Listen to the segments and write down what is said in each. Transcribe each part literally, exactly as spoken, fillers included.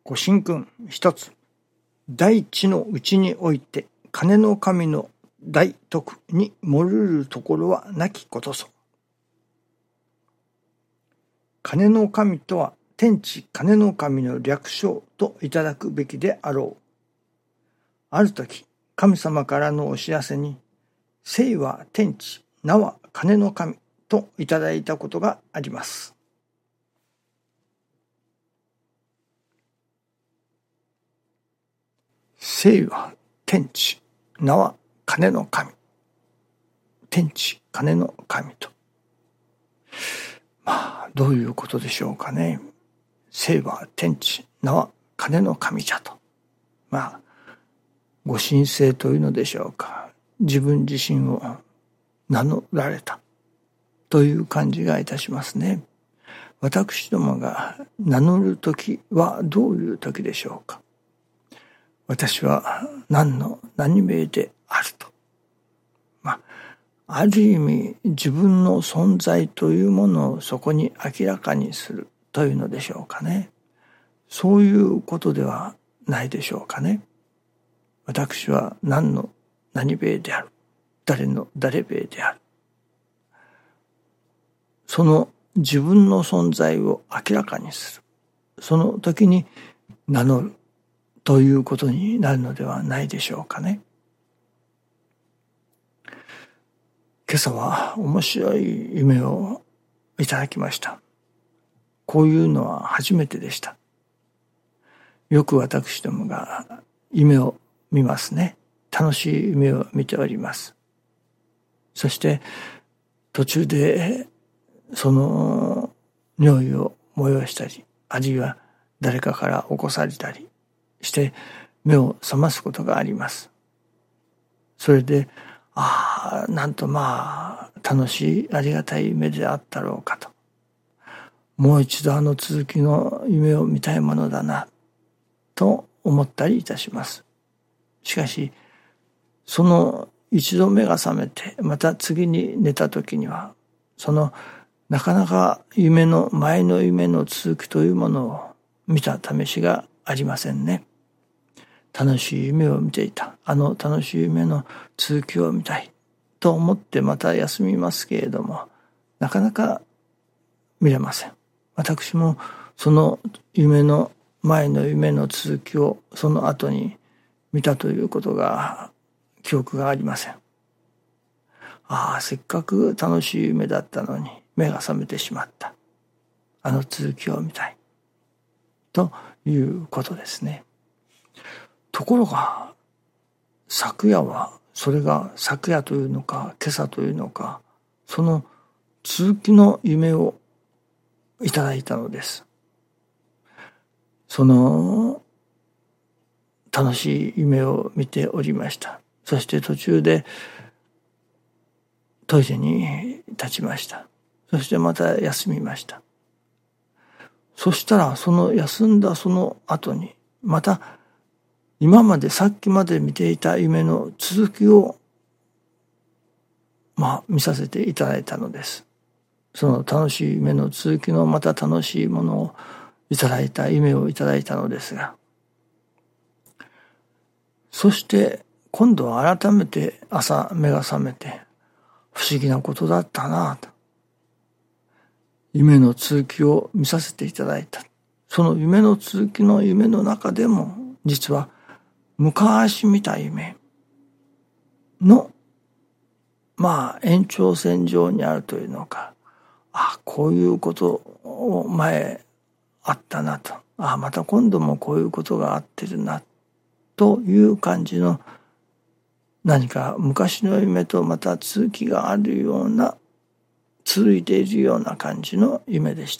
ご神君一つ、大地のうちにおいて金の神の大徳に漏るるところはなきことぞ。金の神とは天地金の神の略称といただくべきであろう。あるとき神様からのお知らせに、生は天地、名は金の神といただいたことがあります。生は天地、名は金の神。天地、金の神と。まあ、どういうことでしょうかね。生は天地、名は金の神じゃと。まあ、ご神聖というのでしょうか。自分自身を名乗られたという感じがいたしますね。私どもが名乗るときはどういうときでしょうか。私は何の何名であると。まあ、ある意味自分の存在というものをそこに明らかにするというのでしょうかね。そういうことではないでしょうかね。私は何の何名である。誰の誰名である。その自分の存在を明らかにする。その時に名乗るということになるのではないでしょうかね。今朝は面白い夢をいただきました。こういうのは初めてでした。よく私どもが夢を見ますね。楽しい夢を見ております。そして途中でその尿意を催したり、あるいは誰かから起こされたりして目を覚ますことがあります。それで、ああ、なんとまあ楽しいありがたい夢であったろうかと。もう一度あの続きの夢を見たいものだなと思ったりいたします。しかしその一度目が覚めてまた次に寝た時には、そのなかなか夢の前の夢の続きというものを見た試しがありませんね。楽しい夢を見ていた。あの楽しい夢の続きを見たいと思ってまた休みますけれども、なかなか見れません。私もその夢の前の夢の続きをその後に見たということが記憶がありません。ああ、せっかく楽しい夢だったのに目が覚めてしまった。あの続きを見たいということですね。ところが昨夜は、それが昨夜というのか今朝というのか、その続きの夢をいただいたのです。その楽しい夢を見ておりました。そして途中でトイレに立ちました。そしてまた休みました。そしたらその休んだその後にまた今までさっきまで見ていた夢の続きをまあ見させていただいたのです。その楽しい夢の続きのまた楽しいものをいただいた夢をいただいたのですが、そして今度は改めて朝目が覚めて、不思議なことだったなと。夢の続きを見させていただいた。その夢の続きの夢の中でも、実は昔見た夢のまあ延長線上にあるというのか、あ、こういうことを前あったなと、あ、また今度もこういうことがあってるなという感じの、何か昔の夢とまた続きがあるような、続いているような感じの夢でした。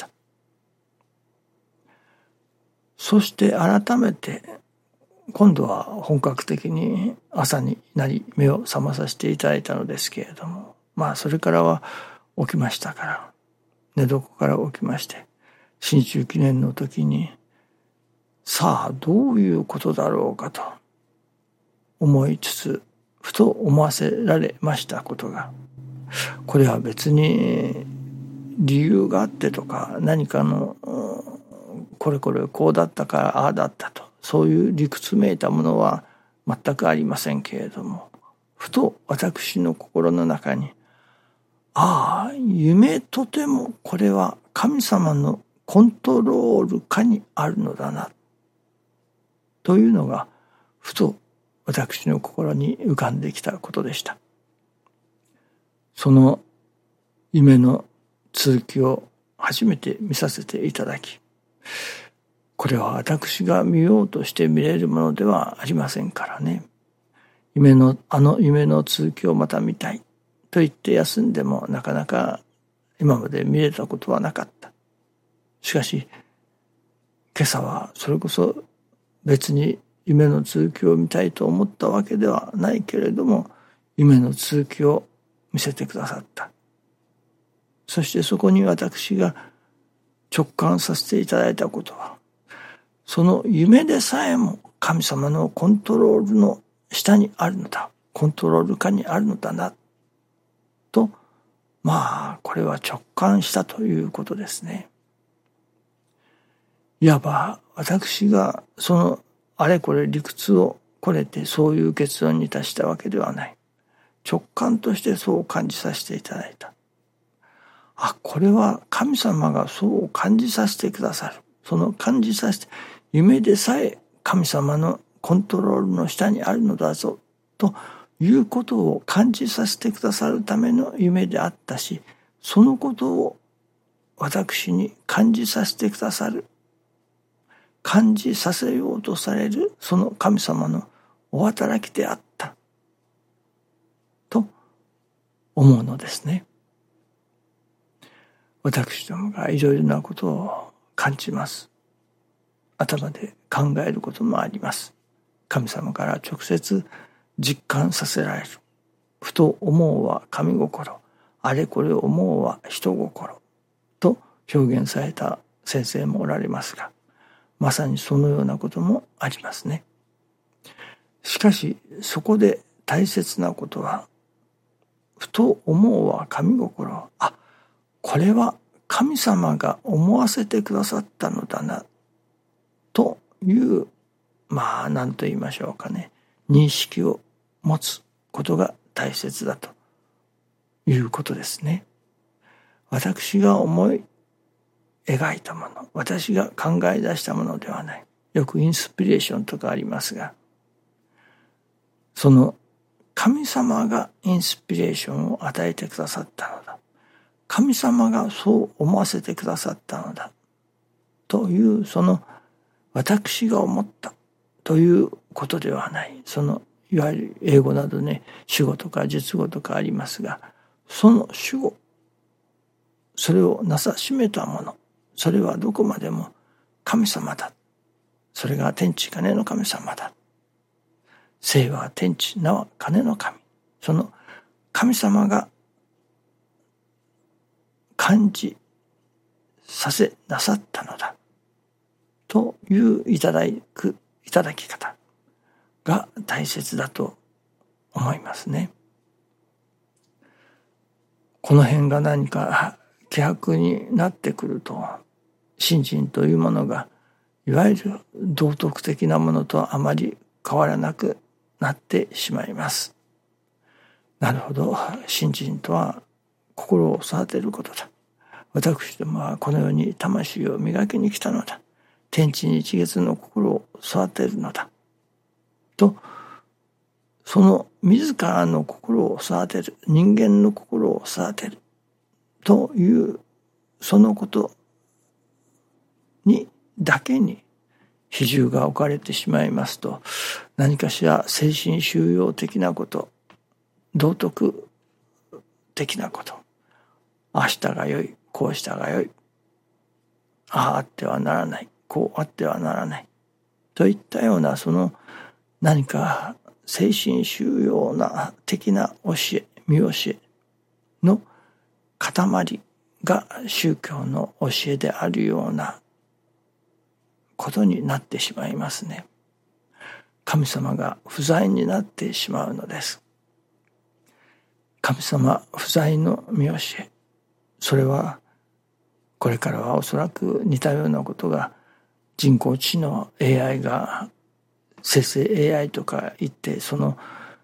そして改めて今度は本格的に朝になり目を覚まさせていただいたのですけれども、まあそれからは起きましたから、寝床から起きまして新中記念の時に、さあどういうことだろうかと思いつつ、ふと思わせられましたことが、これは別に理由があってとか何かのこれこれこうだったからああだったと、そういう理屈めいたものは全くありませんけれども、ふと私の心の中に、ああ、夢とてもこれは神様のコントロール下にあるのだなというのがふと私の心に浮かんできたことでした。その夢の続きを初めて見させていただき、これは私が見ようとして見れるものではありませんからね。夢のあの夢の続きをまた見たいと言って休んでもなかなか今まで見れたことはなかった。しかし今朝はそれこそ別に夢の続きを見たいと思ったわけではないけれども、夢の続きを見せてくださった。そしてそこに私が直感させていただいたことは、その夢でさえも神様のコントロールの下にあるのだ、コントロール下にあるのだなと、まあこれは直感したということですね。いわば私がそのあれこれ理屈をこれてそういう結論に達したわけではない。直感としてそう感じさせていただいた。あ、これは神様がそう感じさせてくださる。その感じさせて、夢でさえ神様のコントロールの下にあるのだぞということを感じさせてくださるための夢であったし、そのことを私に感じさせてくださる、感じさせようとされるその神様のお働きであったと思うのですね。私どもがいろいろなことを感じます。頭で考えることもあります。神様から直接実感させられる。ふと思うは神心、あれこれ思うは人心と表現された先生もおられますが、まさにそのようなこともありますね。しかしそこで大切なことは、ふと思うは神心、あ、これは神様が思わせてくださったのだなという、まあ何と言いましょうかね、認識を持つことが大切だということですね。私が思い描いたもの、私が考え出したものではない。よくインスピレーションとかありますが、その神様がインスピレーションを与えてくださったのだ、神様がそう思わせてくださったのだという、その私が思ったということではない。そのいわゆる英語などね、主語とか述語とかありますが、その主語、それをなさしめたもの、それはどこまでも神様だ。それが天地金の神様だ。生は天地、名は金の神。その神様が感じさせなさったのだといういただくいただき方が大切だと思いますね。この辺が何か希薄になってくると、信心というものがいわゆる道徳的なものとあまり変わらなくなってしまいます。なるほど、信心とは心を育てることだ。私どもはこの世に魂を磨きに来たのだ。天地日月の心を育てるのだ。と、その自らの心を育てる、人間の心を育てるというそのことにだけに比重が置かれてしまいますと、何かしら精神修養的なこと、道徳的なこと、ああしたがよい、こうしたがよい、あああってはならない、こうあってはならないといったような、その何か精神修養な的な教え、見教えの塊が宗教の教えであるようなことになってしまいますね。神様が不在になってしまうのです。神様不在の見教え、それはこれからはおそらく似たようなことが人工知能 エーアイ が生成 エーアイ とか言って、その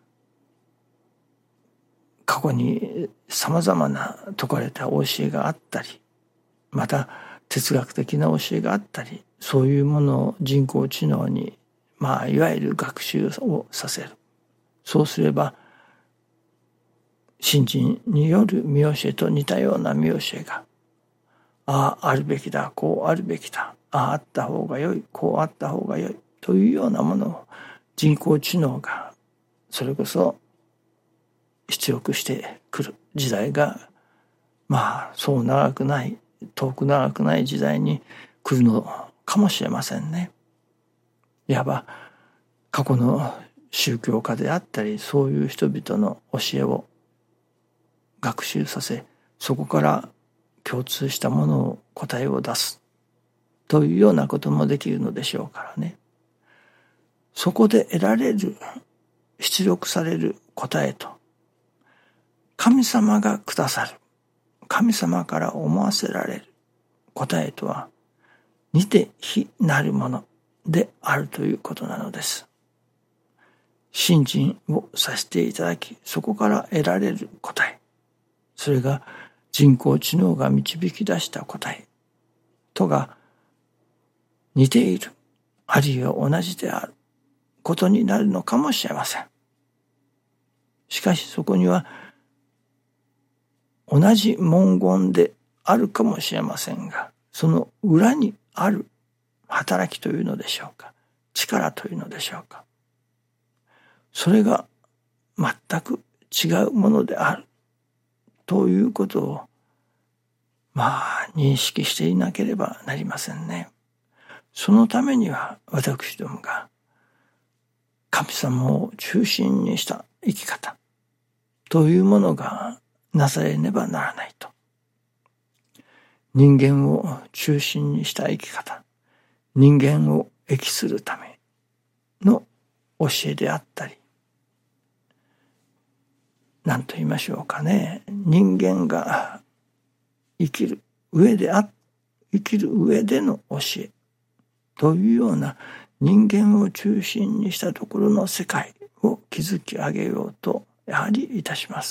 過去にさまざまな説かれた教えがあったり、また哲学的な教えがあったり、そういうものを人工知能にまあいわゆる学習をさせる。そうすれば信心による見教えと似たような見教えが、あああるべきだ、こうあるべきだ、あああった方がよい、こうあった方がよいというようなものを人工知能がそれこそ出力してくる時代が、まあそう長くない、遠く長くない時代に来るのかもしれませんね。いわば過去の宗教家であったり、そういう人々の教えを学習させ、そこから共通したものを答えを出すというようなこともできるのでしょうからね。そこで得られる、出力される答えと、神様がくださる、神様から思わせられる答えとは似て非なるものであるということなのです。信心をさせていただき、そこから得られる答え、それが人工知能が導き出した答えとが似ている、あるいは同じであることになるのかもしれません。しかしそこには同じ文言であるかもしれませんが、その裏にある働きというのでしょうか、力というのでしょうか、それが全く違うものであるということをまあ認識していなければなりませんね。そのためには私どもが神様を中心にした生き方というものがなされねばならないと。人間を中心にした生き方、人間を益するための教えであったり、何と言いましょうかね、人間が生きる上であ生きる上での教えというような人間を中心にしたところの世界を築き上げようとやはりいたします。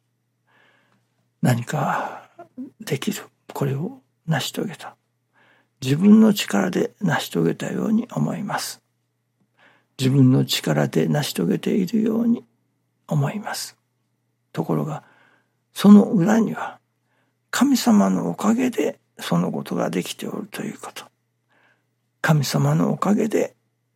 何かできる、これを成し遂げた、自分の力で成し遂げたように思います。自分の力で成し遂げているように思います。ところがその裏には神様のおかげでそのことができておるということ、神様のおかげで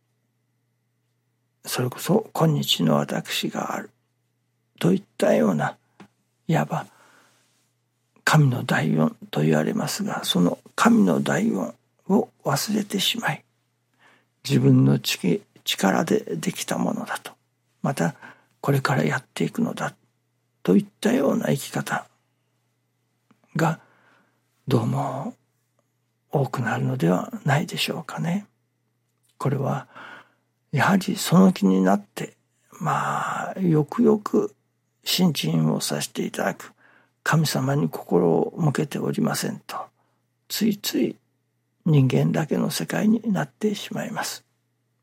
それこそ今日の私があるといったような、いわば神の第四と言われますが、その神の第四を忘れてしまい、自分の力でできたものだと、またこれからやっていくのだといったような生き方がどうも多くなるのではないでしょうかね。これはやはりその気になって、まあよくよく信心をさせていただく神様に心を向けておりませんと、ついつい人間だけの世界になってしまいます。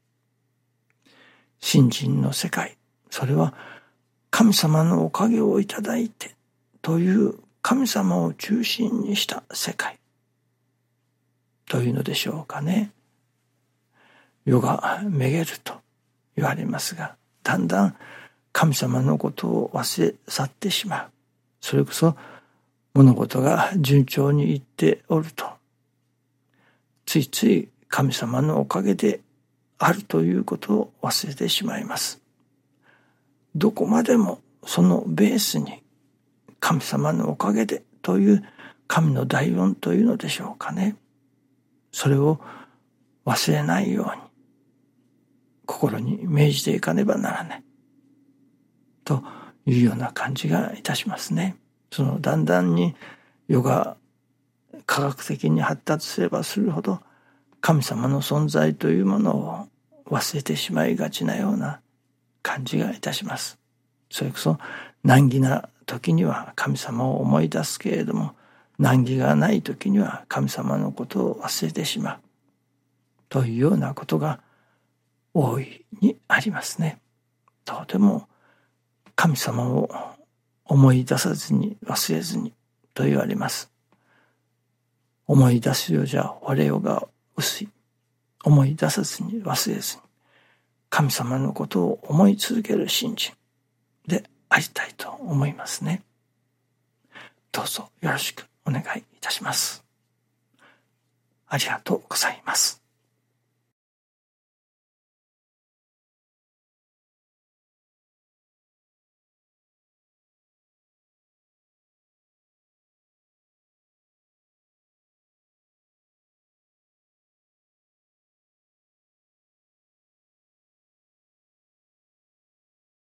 信心の世界、それは神様のおかげをいただいてという神様を中心にした世界というのでしょうかね。世がめげると言われますが、だんだん神様のことを忘れ去ってしまう。それこそ物事が順調にいっておると、ついつい神様のおかげであるということを忘れてしまいます。どこまでもそのベースに神様のおかげでという神の第四というのでしょうかね。それを忘れないように心に銘じていかねばならないというような感じがいたしますね。そのだんだんに世が科学的に発達すればするほど神様の存在というものを忘れてしまいがちなような感じがいたします。それこそ難儀な時には神様を思い出すけれども、難儀がない時には神様のことを忘れてしまう。 というようなことが大いにありますね。とても神様を思い出さずに忘れずにと言われます。思い出すようじゃ我よが薄い。思い出さずに忘れずに神様のことを思い続ける信心でありたいと思いますね。どうぞよろしくお願いいたします。ありがとうございます。